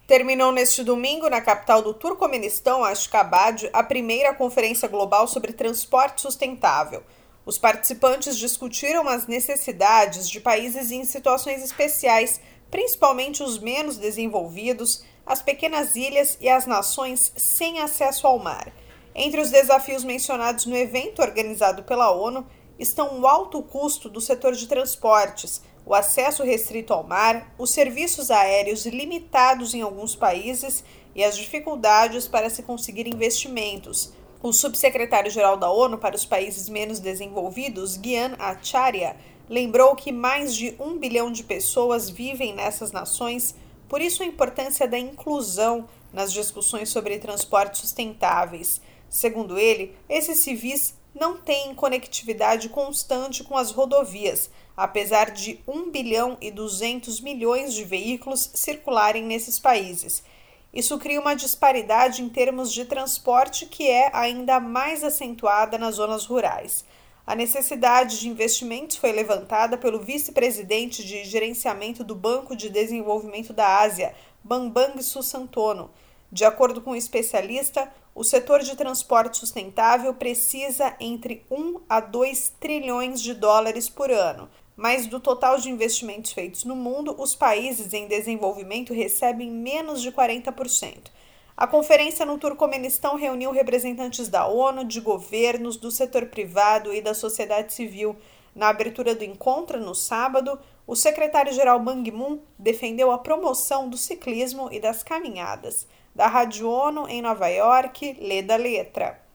Terminou neste domingo, na capital do Turcomenistão, Ashgabat, a primeira conferência global sobre transporte sustentável. Os participantes discutiram as necessidades de países em situações especiais, principalmente os menos desenvolvidos, as pequenas ilhas e as nações sem acesso ao mar. Entre os desafios mencionados no evento organizado pela ONU estão o alto custo do setor de transportes, o acesso restrito ao mar, os serviços aéreos limitados em alguns países e as dificuldades para se conseguir investimentos. O subsecretário-geral da ONU para os países menos desenvolvidos, Gyan Acharya, lembrou que mais de 1 bilhão de pessoas vivem nessas nações, por isso a importância da inclusão nas discussões sobre transportes sustentáveis. Segundo ele, esses civis não têm conectividade constante com as rodovias, apesar de 1 bilhão e 200 milhões de veículos circularem nesses países. Isso cria uma disparidade em termos de transporte que é ainda mais acentuada nas zonas rurais. A necessidade de investimentos foi levantada pelo vice-presidente de gerenciamento do Banco de Desenvolvimento da Ásia, Bambang Susantono. De acordo com o especialista, o setor de transporte sustentável precisa entre 1 a 2 trilhões de dólares por ano. Mas do total de investimentos feitos no mundo, os países em desenvolvimento recebem menos de 40%. A conferência no Turcomenistão reuniu representantes da ONU, de governos, do setor privado e da sociedade civil. Na abertura do encontro, no sábado, o secretário-geral Ban Ki-moon defendeu a promoção do ciclismo e das caminhadas. Da Rádio ONU, em Nova York, lê da letra.